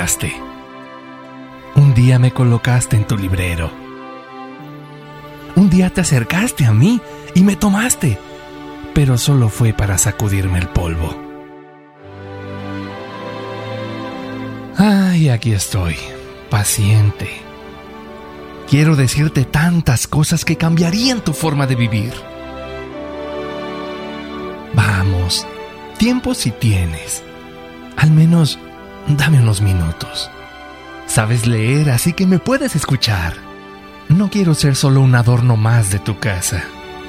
cambiaste. Un día me colocaste en tu librero. Un día te acercaste a mí y me tomaste, pero solo fue para sacudirme el polvo. Ay, aquí estoy, paciente. Quiero decirte tantas cosas que cambiarían tu forma de vivir. Vamos, tiempo si tienes. Al menos dame unos minutos. Sabes leer, así que me puedes escuchar. No quiero ser solo un adorno más de tu casa.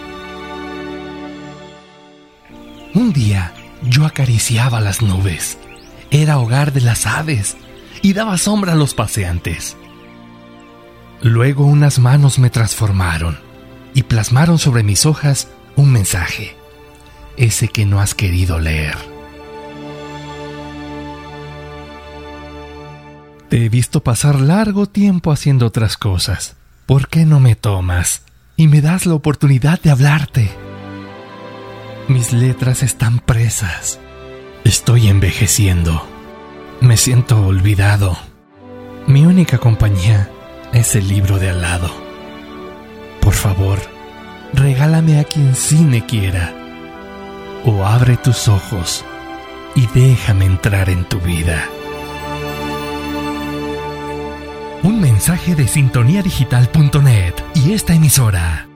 Un día yo acariciaba las nubes. Era hogar de las aves y daba sombra a los paseantes. Luego unas manos me transformaron y plasmaron sobre mis hojas un mensaje, ese que no has querido leer. Te he visto pasar largo tiempo haciendo otras cosas. ¿Por qué no me tomas y me das la oportunidad de hablarte? Mis letras están presas. Estoy envejeciendo. Me siento olvidado. Mi única compañía es el libro de al lado. Por favor, regálame a quien sí me quiera. O abre tus ojos y déjame entrar en tu vida. Un mensaje de sintoniadigital.net y esta emisora.